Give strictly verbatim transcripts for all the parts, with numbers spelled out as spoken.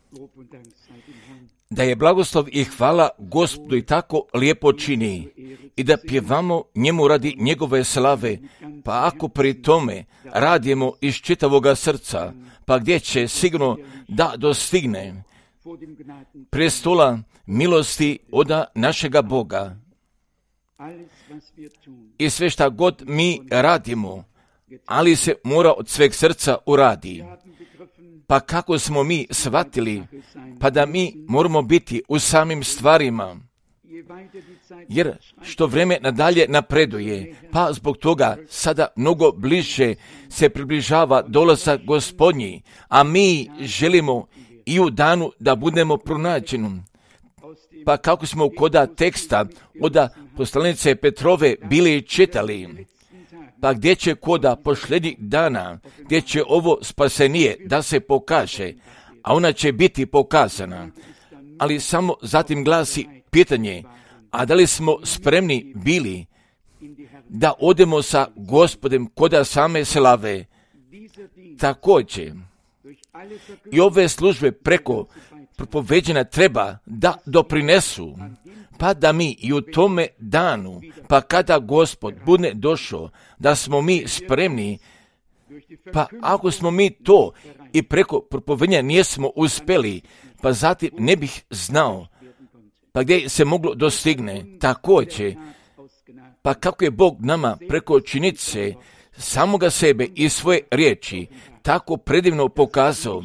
Da je blagoslov i hvala Gospodu i tako lijepo čini i da pjevamo njemu radi njegove slave, pa ako pri tome radimo iz čitavoga srca, pa gdje će sigurno da dostigne prestola milosti oda našega Boga. I sve šta god mi radimo, ali se mora od sveg srca uradi. Pa kako smo mi shvatili, pa da mi moramo biti u samim stvarima, jer što vrijeme nadalje napreduje, pa zbog toga sada mnogo bliže se približava dolazak Gospodnji, a mi želimo i u danu da budemo pronađeni. Pa kako smo koda teksta od poslanice Petrove bili čitali, pa gdje će koda posljednjih dana, gdje će ovo spasenije da se pokaže, a ona će biti pokazana. Ali samo zatim glasi pitanje, a da li smo spremni bili da odemo sa Gospodem koda same slave? Također, i ove službe preko propoveđena treba da doprinesu, pa da mi i u tome danu, pa kada Gospod bude došao, da smo mi spremni, pa ako smo mi to i preko propoveđenja nismo uspjeli, pa zatim ne bih znao, pa gdje se moglo dostigne, također, pa kako je Bog nama preko činice samoga sebe i svoje riječi tako predivno pokazao,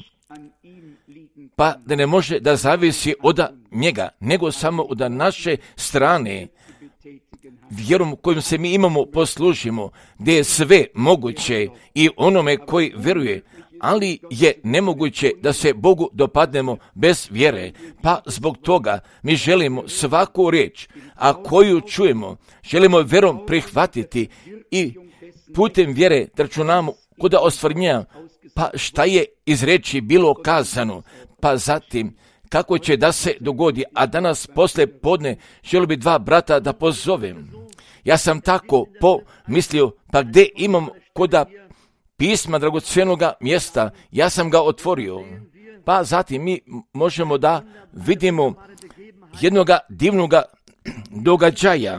pa da ne može da zavisi od njega, nego samo od naše strane, vjerom kojom se mi imamo poslužimo, gdje je sve moguće i onome koji vjeruje, ali je nemoguće da se Bogu dopadnemo bez vjere. Pa zbog toga mi želimo svaku riječ, a koju čujemo, želimo vjerom prihvatiti i putem vjere računamo kod ostvarenja, pa šta je iz riječi bilo kazano, pa zatim kako će da se dogodi, a danas poslije podne želio bi dva brata da pozovem. Ja sam tako pomislio, pa gdje imam koda pisma dragocjenoga mjesta, ja sam ga otvorio. Pa zatim mi možemo da vidimo jednoga divnoga događaja,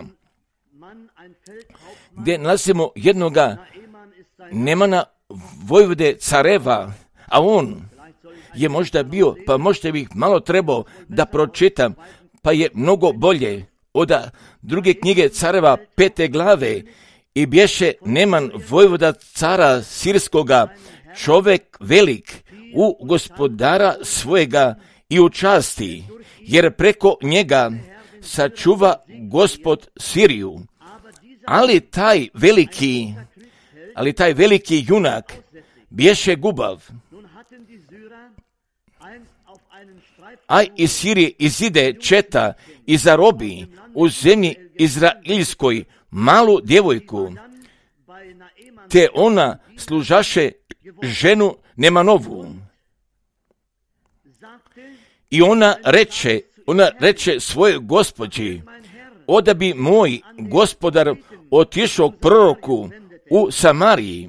gdje nalazimo jednoga Nemana vojvode careva, a on je možda bio, pa možda bih malo trebao da pročitam, pa je mnogo bolje od druge knjige careva pete glave, i bješe Neman vojvoda cara sirskoga, čovjek velik u gospodara svojega i u časti, jer preko njega sačuva Gospod Siriju. Ali taj veliki, ali taj veliki junak bješe gubav, a iz Sirije izide četa i zarobi u zemlji izraelskoj malu djevojku, te ona služaše ženu Nemanovu. I ona reče, ona reče svojoj gospođi, oda bi moj gospodar otišao k proroku u Samariji,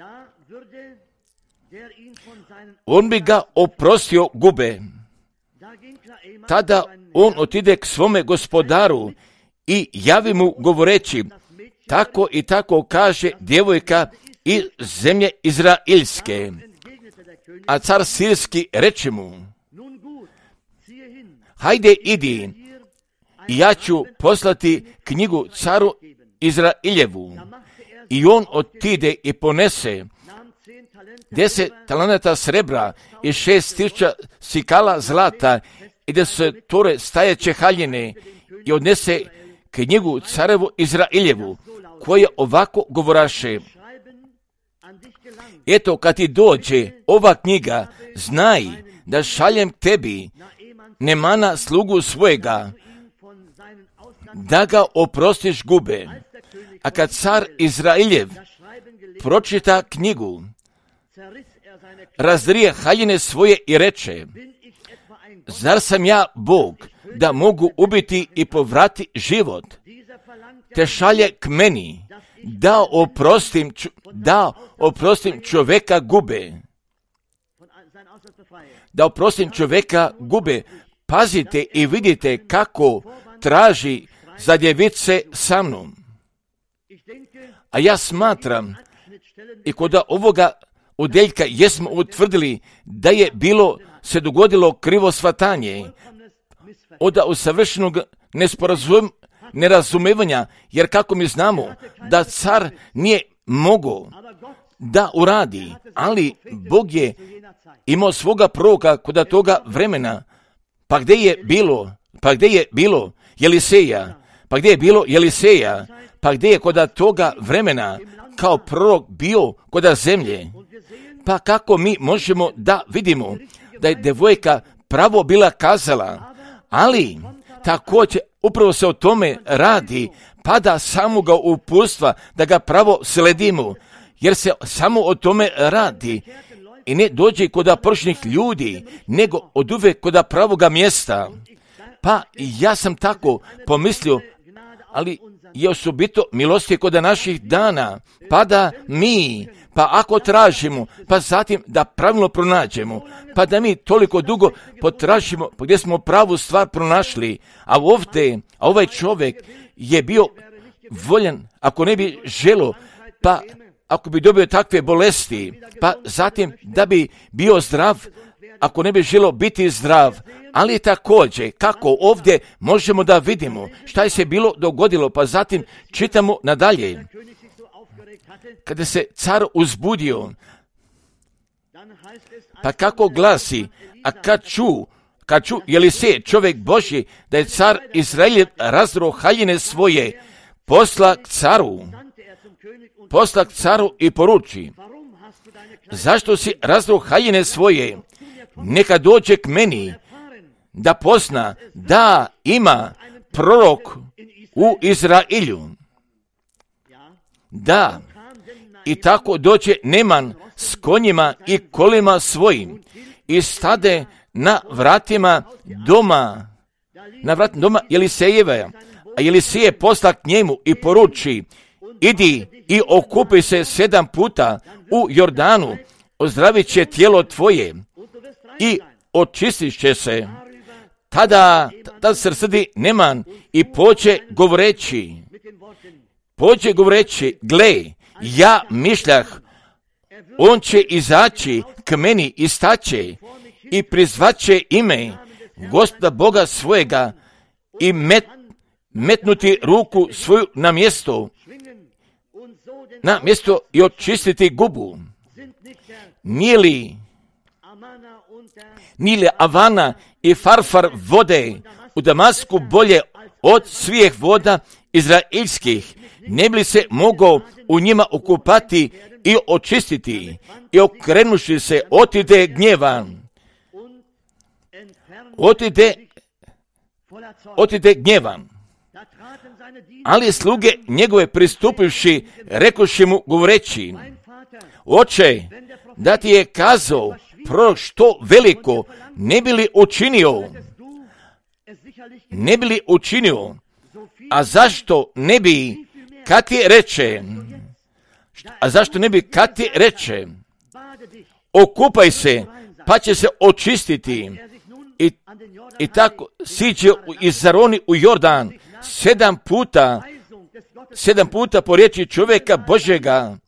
on bi ga oprostio gube. Tada on otide k svome gospodaru i javi mu govoreći, tako i tako kaže djevojka iz zemlje izraelske. A car sirski reče mu, hajde idi, i ja ću poslati knjigu caru Izraeljevu. I on otide i ponese deset talenata srebra i šest tisuća sikala zlata i desetore stajeće haljine i odnese knjigu carevu Izraeljevu, koja ovako govoraše, eto kad ti dođe ova knjiga, znaj da šaljem tebi Nemana slugu svojega, da ga oprostiš gube. A kad car Izraeljev pročita knjigu, razrije haljine svoje i reče, zar sam ja Bog da mogu ubiti i povrati život, te šalje k meni da oprostim, da oprostim čovjeka gube. da oprostim čovjeka gube. Pazite i vidite kako traži za djevice sa mnom. A ja smatram i kod ovoga odjeljka jesmo utvrdili da je bilo, se dogodilo krivo shvatanje od usavršenog nesporazum, nerazumevanja, jer kako mi znamo da car nije mogao da uradi, ali Bog je imao svoga proroka kod toga vremena. Pa gdje je bilo? Pa gdje je bilo Jeliseja? Pa gdje je bilo Jeliseja? Pa gdje je kod toga vremena kao prorok bio kod zemlje? Pa kako mi možemo da vidimo da je devojka pravo bila kazala, ali također upravo se o tome radi, pada samoga uputstva da ga pravo sledimo, jer se samo o tome radi i ne dođe kod prošlih ljudi, nego od uvek kod pravoga mjesta. Pa ja sam tako pomislio, ali je osobito milosti kod naših dana, pa da mi, pa ako tražimo, pa zatim da pravilno pronađemo, pa da mi toliko dugo potražimo gdje smo pravu stvar pronašli, a ovdje, a ovaj čovjek je bio voljan, ako ne bi želo, pa ako bi dobio takve bolesti, pa zatim da bi bio zdrav, ako ne bi želo biti zdrav, ali također kako ovdje možemo da vidimo šta je se bilo dogodilo, pa zatim čitamo nadalje. Kada se car uzbudio, pa kako glasi, a kad ču, kad ču Jelisej, čovjek Božji, da je car Izraeljev razdro haljine svoje, posla k caru, posla k caru i poruči, zašto si razdro haljine svoje, neka dođe k meni, da pozna da ima prorok u Izraelju. Da, i tako dođe Neman s konjima i kolima svojim i stade na vratima doma, na vratima doma Jelisejeva, a Jelisej posla k njemu i poruči, idi i okupi se sedam puta u Jordanu, ozdravit će tijelo tvoje i očistit će se. Tada, tada se srdi Neman i poče govoreći, poče govoreći, gle, ja mišljah, on će izaći k meni i staće i prizvaće ime Gospoda Boga svojega i met, metnuti ruku svoju na mjesto, na mjesto i očistiti gubu. Nije li, nije li Avana i Farfar vode u Damasku bolje od svih voda izraelskih? Ne bi li se mogao u njima okupati i očistiti i okrenuši se otide gnjeva, otide, otide gnjeva. Ali sluge njegove pristupivši, rekoše mu govoreći, oče, da ti je kazao prorok što veliko, ne bi li učinio, ne bi li učinio, a zašto ne bi, kad ti reče, a zašto ne bi kad ti reče, okupaj se, pa će se očistiti i, i tako siđe i zaroni u Jordan sedam puta, sedam puta po riječi čovjeka Božjega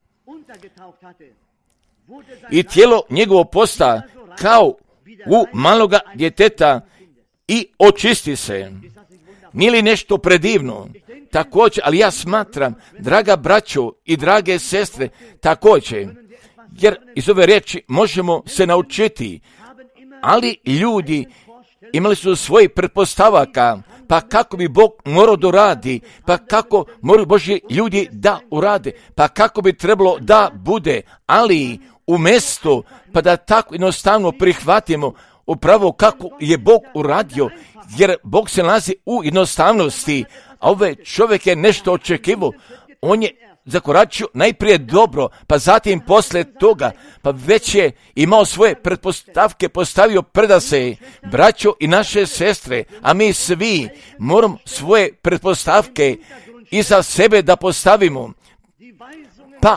i tijelo njegovo posta kao u maloga djeteta i očisti se. Nije li nešto predivno? Također, ali ja smatram, draga braćo i drage sestre, također, jer iz ove riječi možemo se naučiti, ali ljudi imali su svojih pretpostavaka, pa kako bi Bog morao da radi, pa kako moraju Božji ljudi da urade, pa kako bi trebalo da bude, ali umjesto pa da tako jednostavno prihvatimo upravo kako je Bog uradio, jer Bog se nalazi u jednostavnosti, a ovaj čovjek je nešto očekivao, on je zakoračio najprije dobro, pa zatim posle toga, pa već je imao svoje pretpostavke postavio preda se, braćo i naše sestre, a mi svi moramo svoje pretpostavke iza sebe da postavimo, pa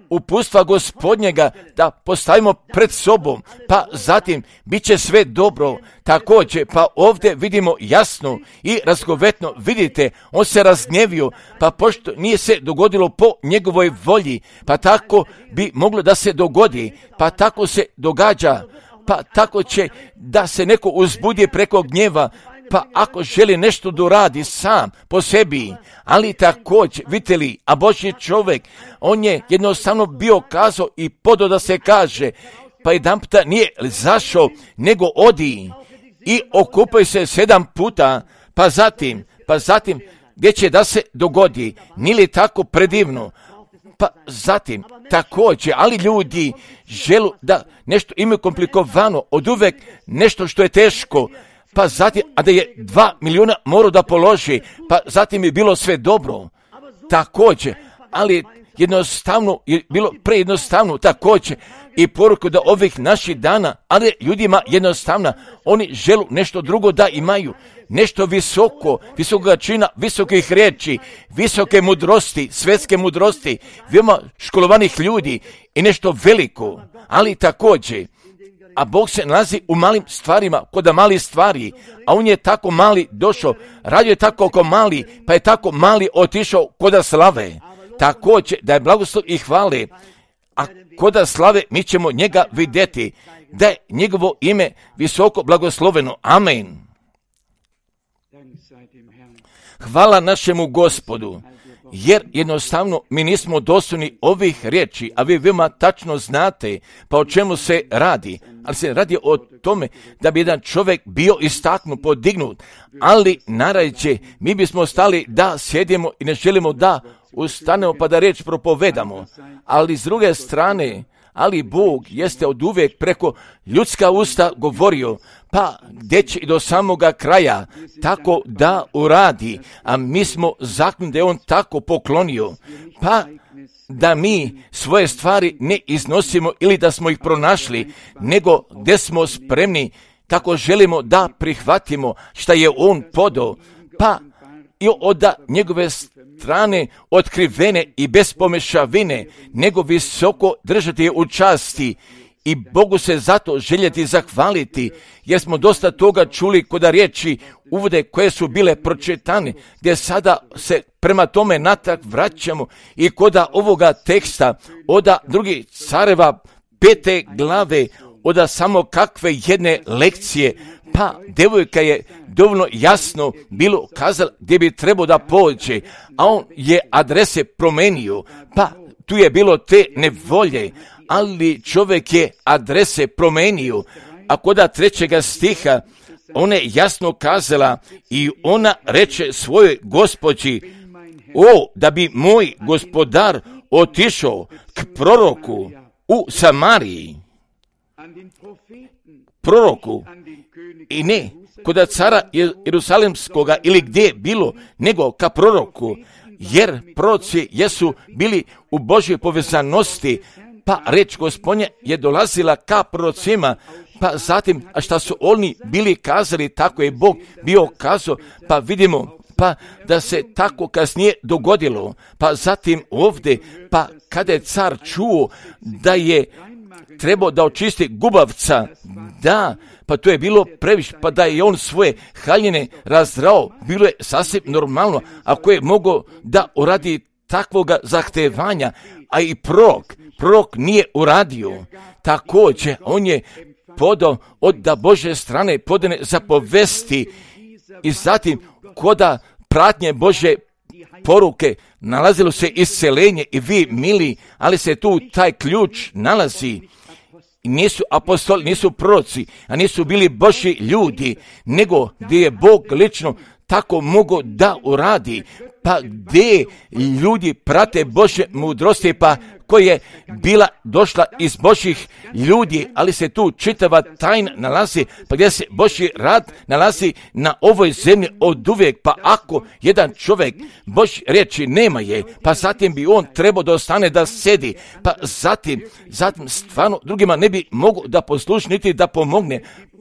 upustva Gospodnjega da postavimo pred sobom, pa zatim bit će sve dobro. Također, pa ovdje vidimo jasno i razgovetno, vidite, on se razgnjevio, pa pošto nije se dogodilo po njegovoj volji, pa tako bi moglo da se dogodi, pa tako se događa, pa tako će da se neko uzbudi preko gnjeva, pa ako želi nešto da uradi sam po sebi, ali također, vidite li, a Božji čovjek, on je jednostavno bio kazao i podo da se kaže, pa jedan puta nije zašao, nego odi i okupaju se sedam puta, pa zatim, pa zatim, gdje će da se dogodi, nije li tako predivno? Pa zatim, također, ali ljudi želu da nešto imaju komplikovano, od uvek nešto što je teško, pa zatim, a da je dva milijuna morao da položi, pa zatim je bilo sve dobro, također, ali jednostavno je bilo prejednostavno, također, i poruku da ovih naših dana, ali ljudima jednostavno, oni želu nešto drugo da imaju, nešto visoko, visokoga čina, visokih riječi, visoke mudrosti, svjetske mudrosti, veoma školovanih ljudi i nešto veliko, ali također, a Bog se nalazi u malim stvarima, kod malih stvari, a on je tako mali došao, radio je tako oko mali, pa je tako mali otišao kod slave. Također, da je blagoslov i hvale, a kod slave mi ćemo njega vidjeti, da je njegovo ime visoko blagosloveno. Amen. Hvala našemu Gospodu, jer jednostavno mi nismo dostojni ovih riječi, a vi veoma tačno znate pa o čemu se radi, ali se radi o tome da bi jedan čovjek bio istaknut, podignut, ali narađe mi bismo stali da sjedimo i ne želimo da ustanemo pa da riječ propovedamo, ali s druge strane, ali Bog jeste od uvijek preko ljudska usta govorio, pa gdje će i do samoga kraja tako da uradi, a mi smo zakon da je on tako poklonio, pa da mi svoje stvari ne iznosimo ili da smo ih pronašli, nego gdje smo spremni, tako želimo da prihvatimo šta je on podao, pa i od njegove strane otkrivene i bez pomešavine, nego visoko držati je u časti i Bogu se zato željeti zahvaliti, jer smo dosta toga čuli kod riječi uvode koje su bile pročitane, gdje sada se prema tome natrag vraćamo i kod ovoga teksta od drugih careva pete glave, od samo kakve jedne lekcije, pa devojka je dovoljno jasno bilo kazala gdje bi trebao da pođe, a on je adrese promenio, pa tu je bilo te nevolje, ali čovjek je adrese promenio, a kod trećega stiha ona je jasno kazala i ona reče svojoj gospođi, o, da bi moj gospodar otišao k proroku u Samariji, proroku, i ne kod cara Jerusalemskoga ili gdje je bilo, nego ka proroku, jer proroci jesu bili u Božjoj povezanosti, pa reč Gospodnja je dolazila ka prorocima, pa zatim, a šta su oni bili kazali, tako je Bog bio kazao, pa vidimo, pa da se tako kasnije dogodilo, pa zatim ovdje, pa kada je car čuo da je trebao da očisti gubavca, da, pa to je bilo previše, pa da je on svoje haljine razdrao, bilo je sasvim normalno, ako je mogao da uradi takvoga zahtevanja, a i prorok, prorok nije uradio, također on je podao od da Božje strane podane zapovesti i zatim koda pratnje Božje poruke nalazilo se iscelenje i vi mili, ali se tu taj ključ nalazi. Nisu apostoli, nisu proroci, a nisu bili Božji ljudi, nego gdje je Bog lično tako mogo da uradi, pa gdje ljudi prate Božje mudrosti, pa koja je bila došla iz Božjih ljudi, ali se tu čitava tajna nalazi, pa gdje se Božji rad nalazi na ovoj zemlji od uvijek, pa ako jedan čovjek Božje riječi nema je, pa zatim bi on trebao da ostane da sedi, pa zatim, zatim stvarno drugima ne bi mogu da posluši niti da pomogne,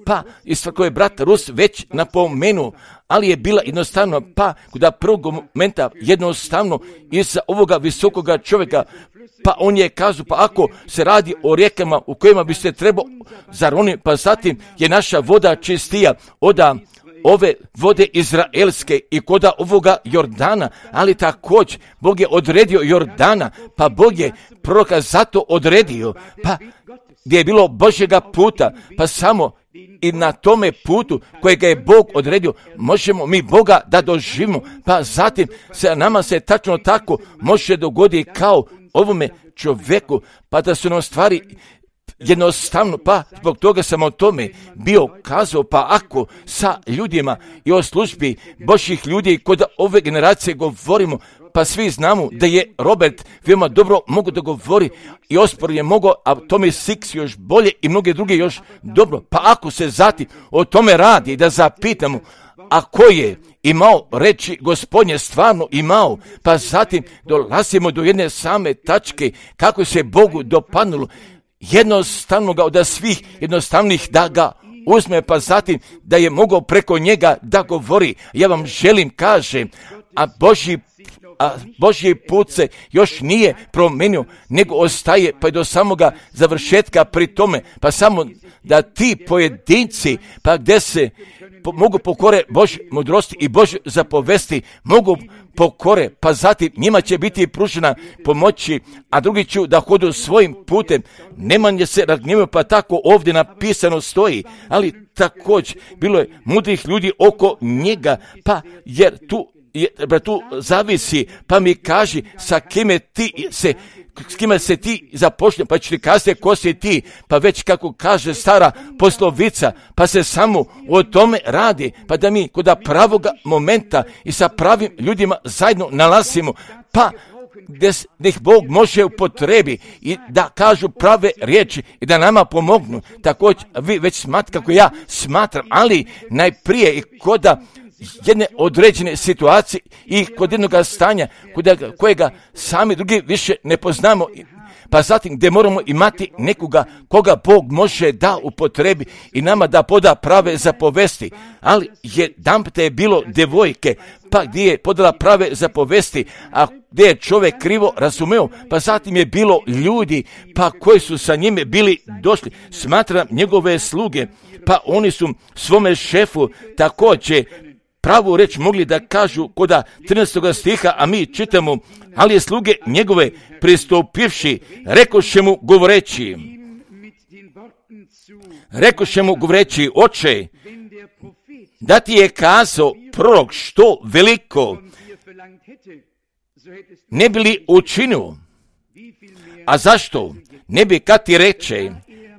pa isto koje je brat Rus već napomenuo, ali je bila jednostavno, pa kuda prvog momenta jednostavno iza ovoga visokoga čovjeka, pa on je kazao, pa ako se radi o rijekama u kojima bi se trebao zaroniti, pa zatim je naša voda čistija od ove vode izraelske i koda ovoga Jordana, ali također Bog je odredio Jordana, pa Bog je proroka zato odredio, pa gdje je bilo Božjega puta, pa samo i na tome putu kojega je Bog odredio, možemo mi Boga da doživimo, pa zatim se nama se tačno tako može dogoditi kao ovome čovjeku, pa da su nam stvari jednostavno, pa zbog toga sam o tome bio kazao, pa ako sa ljudima i o službi Božjih ljudi kod ove generacije govorimo, pa svi znamo da je Robert veoma dobro mogu da govori i Ospor je mogao, a Tommy Six još bolje i mnoge druge još dobro. Pa ako se zatim o tome radi da zapitamo, a ko je imao reći Gospodnje stvarno imao, pa zatim dolazimo do jedne same tačke kako se Bogu dopadnulo jednostavno ga od svih jednostavnih da ga uzme, pa zatim da je mogao preko njega da govori. Ja vam želim kažem, a Božji a Božji put se još nije promenio, nego ostaje pa do samoga završetka pri tome, pa samo da ti pojedinci, pa gdje se po, mogu pokore Božje mudrosti i Božje zapovesti, mogu pokore, pa zatim njima će biti pružena pomoći, a drugi ću da hodu svojim putem, nemanje se razgnjevaju, pa tako ovdje napisano stoji, ali također bilo je mudrih ljudi oko njega, pa jer tu Je, tu zavisi, pa mi kaži sa kime ti se, s kime se ti zapošlje, pa ću ti kazati ko si ti, pa već kako kaže stara poslovica, pa se samo o tome radi, pa da mi kod pravoga momenta i sa pravim ljudima zajedno nalazimo, pa gdje ih Bog može upotrebi i da kažu prave riječi i da nama pomognu. Također vi već smatrate kako ja smatram, ali najprije i koda jedne određene situacije i kod jednog stanja kojega sami drugi više ne poznamo, pa zatim gdje moramo imati nekoga koga Bog može da upotrebi i nama da poda prave zapovesti. Ali jedanput je bilo devojke, pa gdje je podala prave zapovesti, a gdje je čovjek krivo razumeo, pa zatim je bilo ljudi, pa koji su sa njime bili došli, smatram njegove sluge, pa oni su svome šefu također pravu reč mogli da kažu koda trinaestog stiha, a mi čitamo, ali je sluge njegove pristupivši, rekoše mu govoreći, rekoše mu govoreći, oče, da ti je kazao prorok što veliko, ne bi li učinio, a zašto? Ne bi kad ti reče,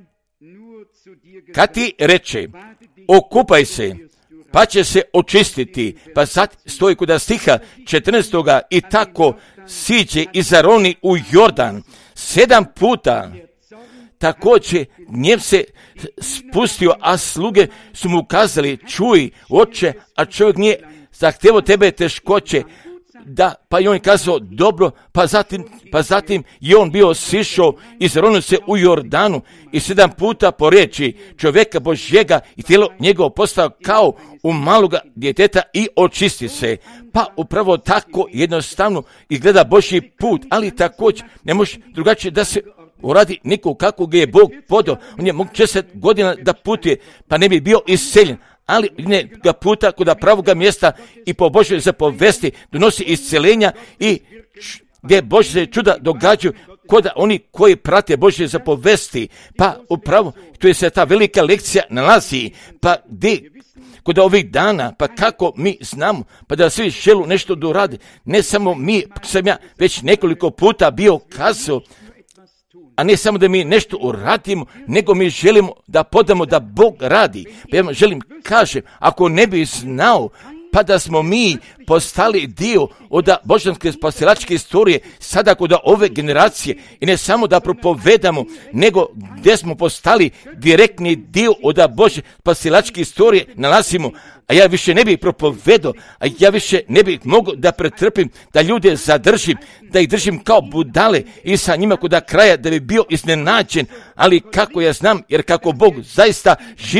kad ti reče, okupaj se, pa će se očistiti, pa sad stoji kod stiha četrnaestoga i tako siđe i zaroni u Jordan sedam puta. Također gnjev se spustio, a sluge su mu kazali, čuj oče, a čovjek nije zahtjevao tebe teškoće, da, pa i on je kazao, dobro, pa zatim, pa zatim je on bio sišao i zaronio se u Jordanu i sedam puta po riječi čovjeka Božjega i tijelo njegovo postao kao u maloga djeteta i očisti se. Pa upravo tako jednostavno izgleda Božji put, ali također ne može drugačije da se uradi niko kako ga je Bog podao. On je mogu šezdeset godina da putuje, pa ne bi bio iseljen. Ali ne ga puta kod pravoga mjesta i po Božoj zapovesti donosi isceljenja i gdje Božje čuda događaju kod oni koji prate Božje zapovesti. Pa upravo tu je se ta velika lekcija nalazi, pa gdje kod ovih dana, pa kako mi znamo, pa da svi želu nešto doradi, ne samo mi, sam ja već nekoliko puta bio kazao, a ne samo da mi nešto uradimo, nego mi želimo da podamo da Bog radi. Pa ja želim, kažem, ako ne bi znao, pa da smo mi postali dio od božanske spasilačke istorije sada kod ove generacije i ne samo da propovedamo, nego gdje smo postali direktni dio od Božje spasilačke istorije nalazimo, a ja više ne bih propovedao, a ja više ne bih mogao da pretrpim, da ljude zadržim, da ih držim kao budale i sa njima kod kraja da bi bio iznenađen, ali kako ja znam, jer kako Bog zaista živi,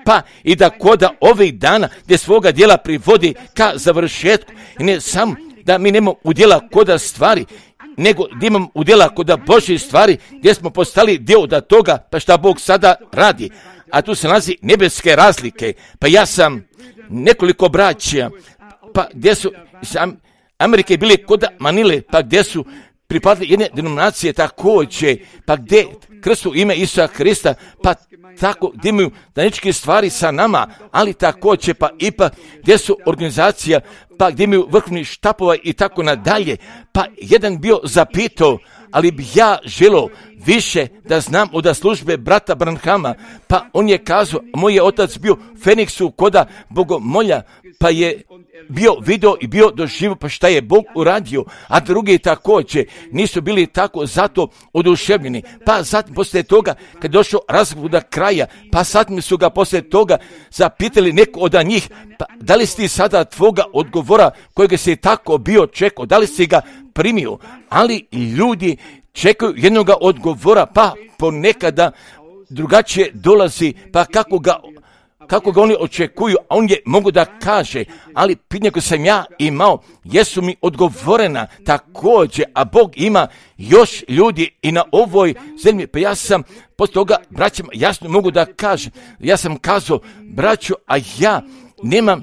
pa i da koda ovih dana gdje svoga djela privodi ka završetku. I ne samo da mi nemamo udjela koda stvari, nego da imamo udjela koda Božje stvari, gdje smo postali dio da toga, pa šta Bog sada radi. A tu se nalazi nebeske razlike. Pa ja sam nekoliko braća, pa gdje su sam Amerike bili kod Manile, pa gdje su pripadali jedne denominacije također, pa gdje krstu ime Isusa Hrista, pa tako gdje imaju daničke stvari sa nama, ali također pa ipak gdje su organizacija, pa gdje imaju vrhovni štapova i tako nadalje. Pa jedan bio zapitao, ali bi ja želio više da znam od službe brata Branhama, pa on je kazao, moj je otac bio Feniksu koda bogomolja, pa je bio video i bio doživio pa šta je Bog uradio, a drugi također nisu bili tako zato oduševljeni. Pa zatim poslije toga, kad došao razgovor do kraja, pa zatim su ga poslije toga zapitali neko od njih, pa da li si sada tvoga odgovora kojega si tako bio čekao, da li si ga primio, ali ljudi čekaju jednoga odgovora, pa ponekada drugačije dolazi, pa kako ga kako ga oni očekuju, a on je mogu da kaže, ali pitanje koje sam ja imao, jesu mi odgovorena također, a Bog ima još ljudi i na ovoj zemlji, pa ja sam poslije toga braćima jasno mogu da kažem, ja sam kazao, braćo, a ja nemam,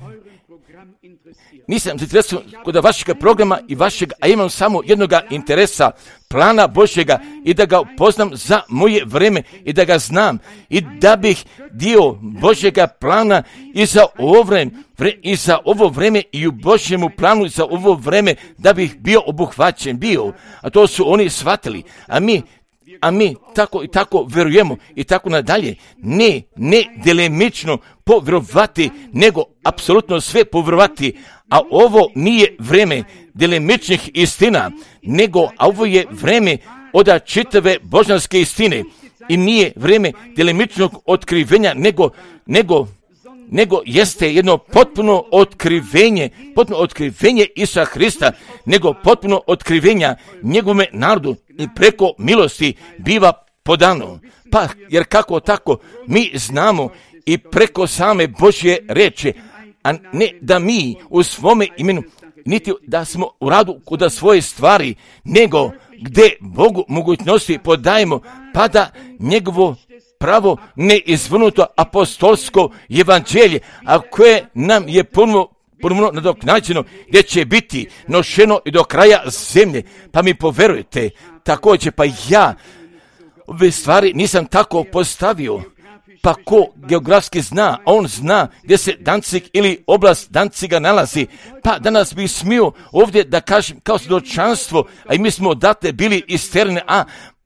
nisam zainteresovan kod vašeg programa i vašeg, a imam samo jednoga interesa, plana Božjega i da ga poznam za moje vreme i da ga znam i da bih dio Božjega plana i za ovo vreme, i za ovo vreme i u Božjemu planu i za ovo vreme da bih bio obuhvaćen bio, a to su oni shvatili, a mi a mi tako i tako vjerujemo i tako nadalje. Ne, ne delimično povjerovati, nego apsolutno sve povjerovati. A ovo nije vreme delimičnih istina, nego a ovo je vreme od čitave božanske istine. I nije vreme delimičnog otkrivenja, nego, nego, nego jeste jedno potpuno otkrivenje, potpuno otkrivenje Isusa Hrista, nego potpuno otkrivenja njegove narodu i preko milosti biva podano. Pa, jer kako tako, mi znamo i preko same Božje reči, a ne da mi u svome imenu, niti da smo u radu kod svoje stvari, nego gdje Bogu mogućnosti podajemo, pa da njegovo pravo neizvrnuto apostolsko evanđelje, a koje nam je ponovno ponovno nadoknađeno, gdje će biti nošeno i do kraja zemlje. Pa mi poverujete, također pa ja ove stvari nisam tako postavio. Pa ko geografski zna, on zna gdje se Dancig ili oblast Danciga nalazi. Pa danas bih smio ovdje da kažem kao svjedočanstvo, a i mi smo odatle bili isterni, a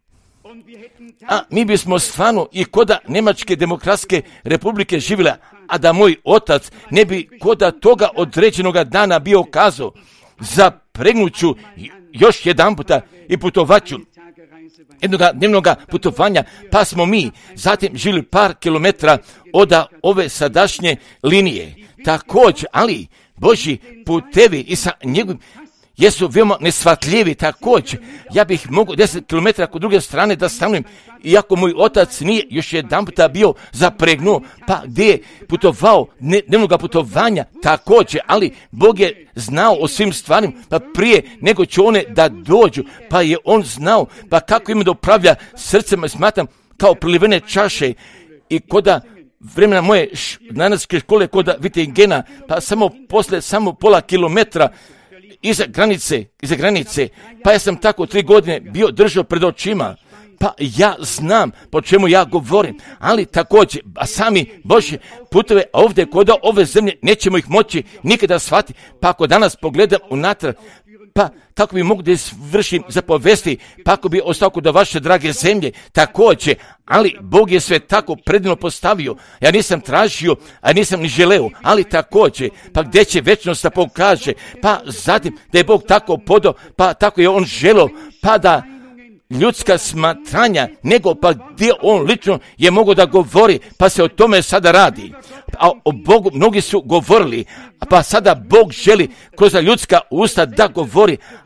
A mi bismo stvarno i koda Njemačke demokratske republike živjela, a da moj otac ne bi koda toga određenoga dana bio kazao, zapregnuću još jedan puta i putovaću jednoga dnevnoga putovanja, pa smo mi zatim žili par kilometra od ove sadašnje linije. Također, ali Božji putevi i sa njegovim jesu veoma nesvatljivi također. Ja bih mogao deset kilometara kod druge strane da stanujem, iako moj otac nije još jedan puta bio zapregnuo, pa gdje je putovao dnevnoga putovanja također, ali Bog je znao o svim stvarima, pa prije nego će one da dođu, pa je on znao, pa kako ima da upravlja srcem, smatram kao prilivene čaše. I koda vremena moje znanstvenske škole koda Wittengena, pa samo posle samo pola kilometra iza granice, iza granice, pa ja sam tako tri godine bio držao pred očima, pa ja znam po čemu ja govorim, ali također, a sami Božje putove ovdje kod ove zemlje nećemo ih moći nikada shvatiti, pa ako danas pogledam unatrag, pa kako bi mogu da vršim zapovesti, pa ako bi ostao kod vaše drage zemlje, također, ali Bog je sve tako predivno postavio, ja nisam tražio, a nisam ni želeo, ali također, pa gdje će večnost da pokaže, pa zatim da je Bog tako podao, pa tako je on želeo, pa da ljudska smatranja, nego pa gdje on lično je mogao da govori, pa se o tome sada radi. A o Bogu mnogi su govorili, pa sada Bog želi kroz ljudska usta da govori,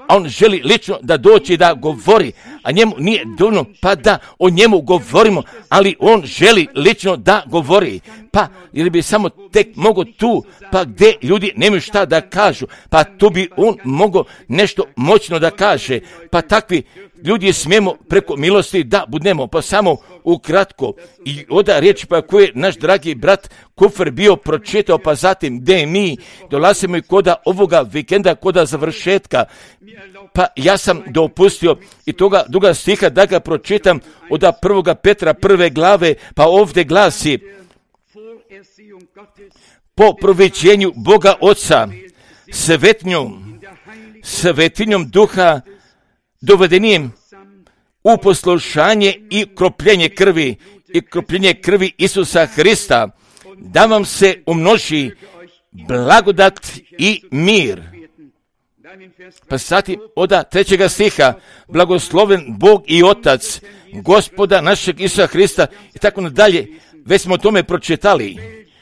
a on želi lično da doći da govori, a njemu nije dovoljno pa da o njemu govorimo, ali on želi lično da govori. Pa ili bi samo tek mogao tu, pa gdje ljudi nemaju šta da kažu, pa tu bi on mogao nešto moćno da kaže. Pa takvi ljudi smijemo preko milosti da budemo, pa samo ukratko. I oda riječ pa koju je naš dragi brat Kufer bio pročitao, pa zatim gdje mi dolazimo i koda ovoga vikenda, koda završetka. Pa ja sam dopustio i toga druga stiha da ga pročitam od prvoga Petra prve glave, pa ovdje glasi: po proviđenju Boga Oca, svetinjom, svetinjom duha, dovedenijem u poslušanje i kropljenje krvi, i kropljenje krvi Isusa Hrista, da vam se umnoži blagodat i mir. Pa zatim od trećega stiha: blagosloven Bog i Otac Gospoda našeg Isusa Hrista, i tako nadalje. Već smo o tome pročitali.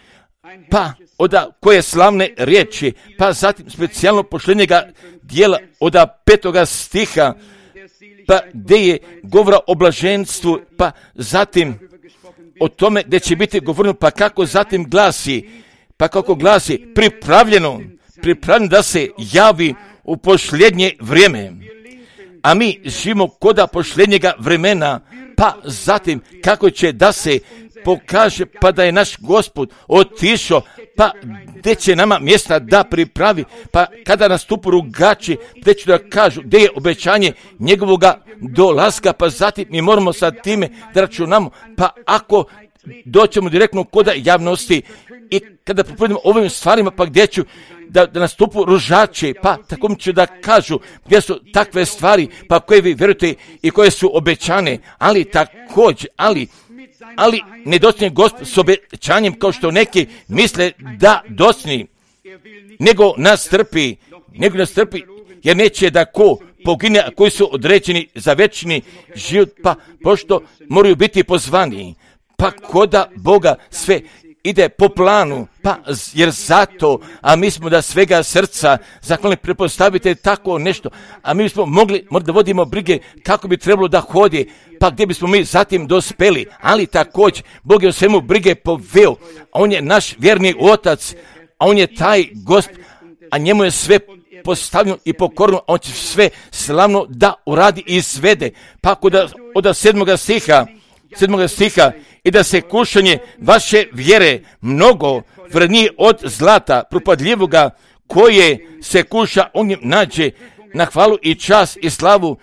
Pa od koje slavne riječi, pa zatim specijalno posljednjega dijela od petoga stiha, pa gdje je govora o blaženstvu, pa zatim o tome gdje će biti govoreno, pa kako zatim glasi, pa kako glasi, pripravljeno, pripravljeno da se javi u posljednje vrijeme. A mi živimo koda posljednjega vremena, pa zatim kako će da se pokaže, pa da je naš Gospod otišao, pa gdje će nama mjesta da pripravi, pa kada nastupu rugači, gdje će da kažu gdje je obećanje njegovoga dolaska, pa zatim mi moramo sa time da računamo, pa ako doćemo direktno koda javnosti i kada pripovedimo ovim stvarima, pa gdje ću da, da nastupu ružači, pa tako mi ću da kažu gdje su takve stvari, pa koje vi vjerujete i koje su obećane, ali također, ali ali ne docnije Gospod s obećanjem kao što neki misle da docni, nego nas trpi, nego nas trpi, jer neće da ko pogine, koji su određeni za večni život, pa pošto moraju biti pozvani, pa koda Boga sve ide po planu, pa jer zato, a mi smo da svega srca zahvalni, prepostavite tako nešto, a mi smo mogli da vodimo brige kako bi trebalo da hodi, pa gdje bismo mi zatim dospeli, ali također Bog je o svemu brige poveo, a on je naš vjerni Otac, a on je taj Gospod, a njemu je sve postavljeno i pokorno, a on će sve slavno da uradi i svede. Pa kod od sedmoga stiha, sedmoga stiha, i da se kušanje vaše vjere mnogo vrednije od zlata propadljivoga, koje se kuša, on njim nađe na hvalu i čast i slavu,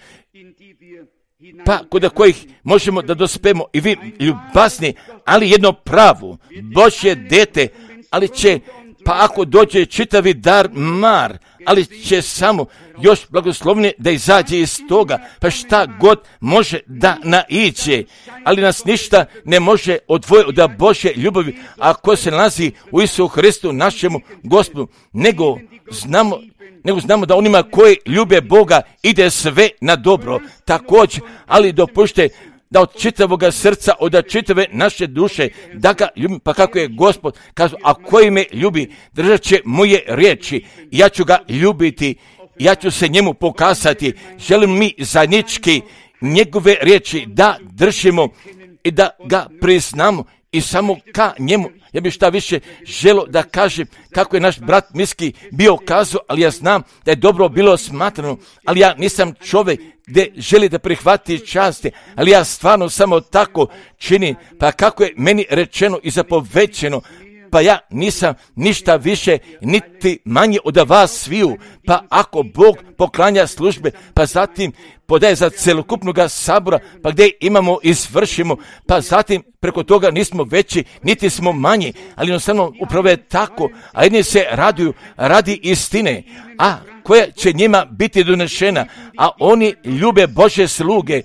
pa kod kojih možemo da dospemo i vi ljubazni, ali jedno pravo Božje dete, ali će, pa ako dođe čitavi dar mar, ali će samo još blagoslovnije da izađe iz toga, pa šta god može da naiđe, ali nas ništa ne može odvojiti od Božje ljubavi, ako se nalazi u Isusu Hristu našemu Gospodu, nego znamo, nego znamo da onima koji ljube Boga ide sve na dobro. Također, ali dopušte da od čitavoga srca, od čitave naše duše, da ga ljubim, pa kako je Gospod kazao, a koji me ljubi, držat će moje riječi, ja ću ga ljubiti, ja ću se njemu pokazati. Želim mi zajednički njegove riječi da držimo i da ga priznamo i samo ka njemu. Ja bih šta više želo da kažem kako je naš brat Miski bio kazao, ali ja znam da je dobro bilo smatrano, ali ja nisam čovjek gdje želi da prihvati časti, ali ja stvarno samo tako činim, pa kako je meni rečeno i zapovećeno, pa ja nisam ništa više niti manje od vas sviju, pa ako Bog poklanja službe, pa zatim podaje za celokupnog sabora, pa gdje imamo i svršimo, pa zatim preko toga nismo veći, niti smo manji, ali jednostavno upravo je tako, a jedni se raduju radi istine, a koja će njima biti donešena, a oni ljube Božje sluge,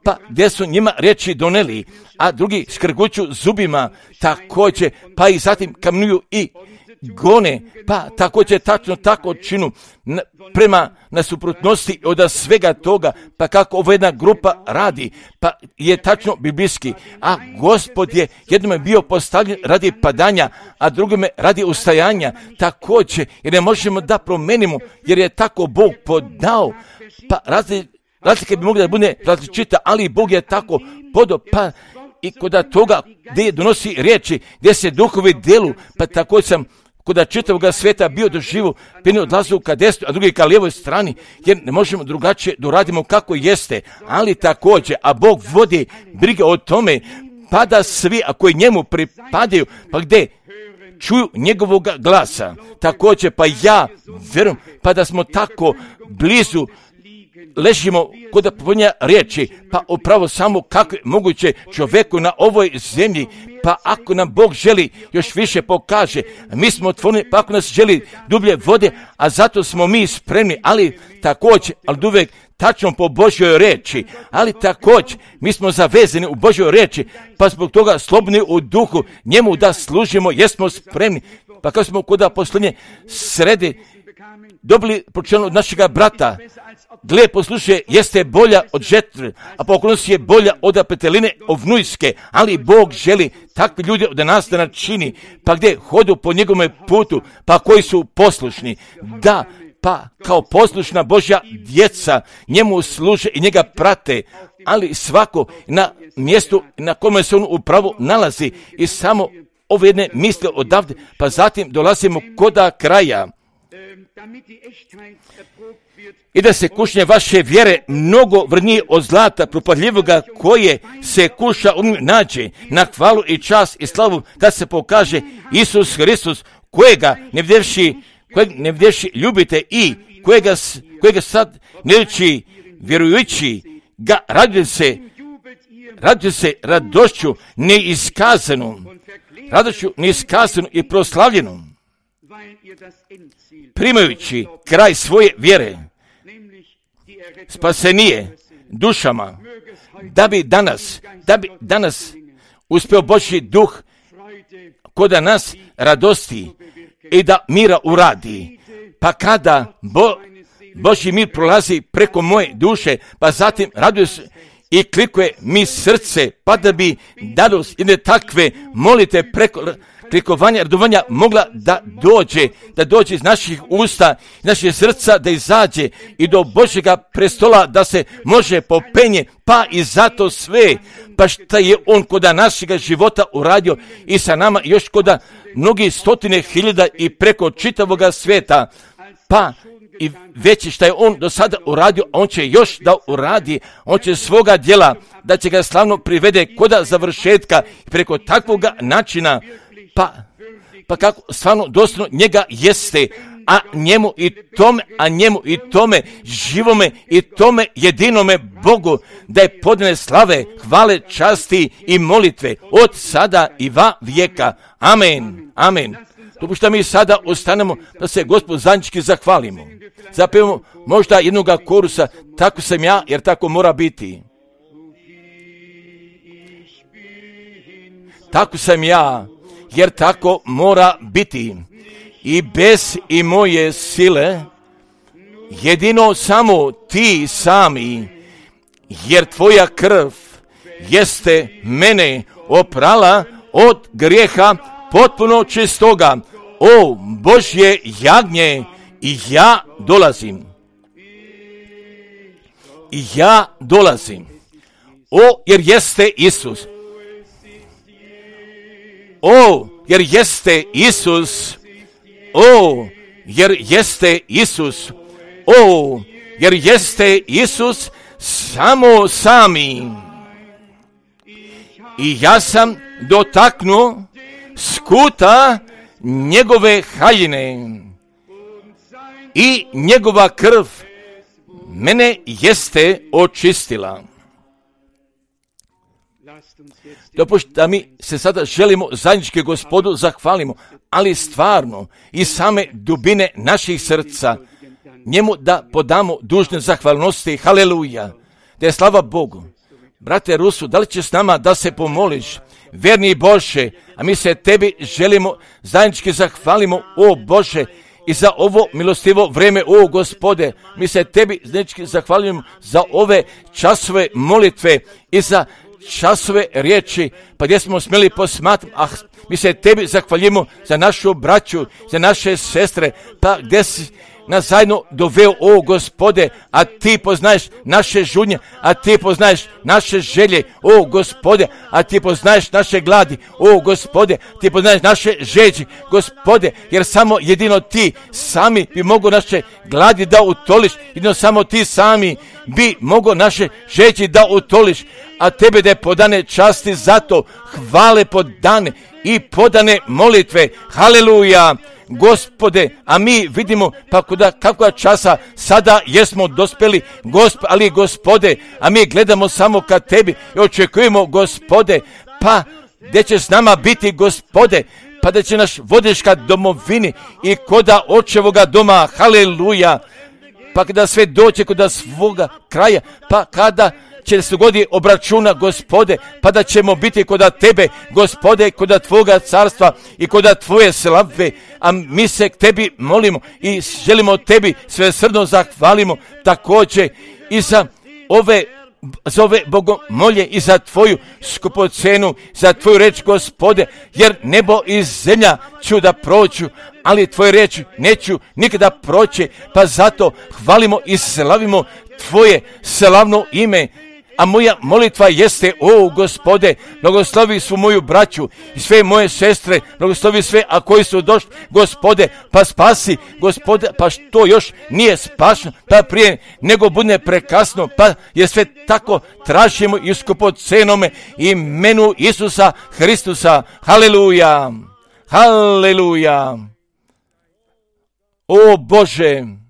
pa gdje su njima riječi doneli, a drugi skrguću zubima također, pa i zatim kamnuju i gone, pa također tačno tako činu na, prema nasuprotnosti od svega toga, pa kako ova jedna grupa radi, pa je tačno biblijski, a Gospod je jednome bio postavljen radi padanja, a drugome radi ustajanja, također, jer ne možemo da promenimo, jer je tako Bog podao, pa razli, razlike bi mogli da bude različita, ali Bog je tako podao, pa i kod toga gdje donosi riječi, gdje se duhovi delu, pa tako sam kod čitavog svijeta bio doživu, jedni odlazu ka desnoj, a drugi ka lijevoj strani, jer ne možemo drugačije da uradimo kako jeste, ali također, a Bog vodi brige o tome, pa da svi, a koji njemu pripadaju, pa gdje čuju njegovog glasa, također, pa ja vjerujem, pa da smo tako blizu, ležimo kod popunja riječi, pa upravo samo kako je moguće čovjeku na ovoj zemlji, pa ako nam Bog želi još više pokaže, mi smo otvoreni, pa ako nas želi dublje vode, a zato smo mi spremni, ali također, ali uvijek tačno po Božjoj riječi, ali također mi smo zavezani u Božjoj riječi, pa zbog toga slobodni u duhu, njemu da služimo, jesmo spremni, pa kao smo kod posljednje srede dobili počelo od našega brata, gle, poslušaj, jeste bolja od žetve, a pokolnost je bolja od peteline ovnujske, ali Bog želi takvi ljudi od nas da načini, pa gdje hodu po njegovom putu, pa koji su poslušni, da, pa kao poslušna Božja djeca njemu služe i njega prate, ali svako na mjestu na kome se on upravo nalazi i samo ove jedne misle odavde, pa zatim dolazimo koda kraja. I da se kušnje vaše vjere mnogo vrnije od zlata propadljivoga koje se kuša u njemu nađe na hvalu i čast i slavu kad se pokaže Isus Hristos kojega ne vdevši, kojeg ne vdevši ljubite i kojega, kojega sad ne liči vjerujući ga radite se, radite se radošću neiskazanom, radošću neiskazanom i proslavljenom, primajući kraj svoje vjere, spasenije dušama, da bi danas, da bi danas uspio Božji duh kod nas radosti i da mira uradi. Pa kada Bo, Božji mir prolazi preko moje duše, pa zatim raduje se i klikuje mi srce, pa da bi danas jedne takve molite preko klikovanja, radovanja mogla da dođe, da dođe iz naših usta, iz naših srca, da izađe i do Božjega prestola da se može popenje, pa i zato sve, pa šta je on koda našega života uradio i sa nama još koda mnogi stotine hiljada i preko čitavoga svijeta, pa i veći šta je on do sada uradio, on će još da uradi, on će svoga djela, da će ga slavno privede koda završetka i preko takvoga načina, pa, pa kako stvarno doslovno njega jeste, a njemu i tome, a njemu i tome živome i tome jedinome Bogu da je podne slave, hvale, časti i molitve od sada i va vijeka. Amen, amen. Dopušta mi sada ostanemo da se Gospod zajednički zahvalimo. Zapevamo možda jednoga korusa, tako sam ja, jer tako mora biti. Tako sam ja, jer tako mora biti. I bez i moje sile, jedino samo ti sami, jer tvoja krv jeste mene oprala od grijeha potpuno čistoga. O Božje jagnje, i ja dolazim. I ja dolazim. O, jer jeste Isus. O, jer jeste Isus. O, jer jeste Isus. O, jer jeste Isus samo sami. I ja sam dotaknuo skuta njegove haljine i njegova krv mene jeste očistila. Dopušta da mi se sada želimo zajednički Gospodu zahvalimo, ali stvarno i same dubine naših srca njemu da podamo dužne zahvalnosti. Haleluja. Da je slava Bogu. brate Rusu, da li ćeš s nama da se pomoliš? Verni Bože, a mi se tebi želimo zajednički zahvalimo, o Bože, i za ovo milostivo vreme, o Gospode, mi se tebi zajednički zahvaljujemo za ove časove molitve i za časove riječi, pa gdje smo smjeli posmatrati, ah, mi se tebi zahvaljujemo za našu braću, za naše sestre, pa gdje si nas zajedno doveo, o Gospode, a ti poznaješ naše žudnje, a ti poznaješ naše želje, o Gospode, a ti poznaješ naše gladi, o Gospode, ti poznaješ naše žeđi, Gospode, jer samo jedino ti sami bi mogo naše gladi da utoliš, jedino samo ti sami bi mogo naše žeđi da utoliš, a tebe da je podane časti zato, hvale podane i podane molitve, haleluja. Gospode, a mi vidimo pa kuda, kakva časa sada jesmo dospeli, gosp, ali Gospode, a mi gledamo samo ka tebi i očekujemo, Gospode, pa gdje će s nama biti, Gospode, pa da će naš vodiš ka domovini i koda očevoga doma, haleluja, pa kada sve dođe kod svoga kraja, pa kada će se godi obračuna, Gospode, pa da ćemo biti kod tebe, Gospode, kod tvoga carstva i kod tvoje slave, a mi se k tebi molimo i želimo tebi svesrdno zahvalimo također i za ove za ove bogomolje i za tvoju skupocenu, za tvoju reč, Gospode, jer nebo i zemlja ću da prođu, ali tvoje reči neću nikada proći, pa zato hvalimo i slavimo tvoje slavno ime. A moja molitva jeste, o Gospode, blagoslovi su moju braću i sve moje sestre, blagoslovi sve, a koji su došli, Gospode, pa spasi, Gospode, pa što još nije spašeno, pa prije nego bude prekasno, pa je sve tako tražimo i skupocenome imenu Isusa Hristusa, haleluja, haleluja. O Bože,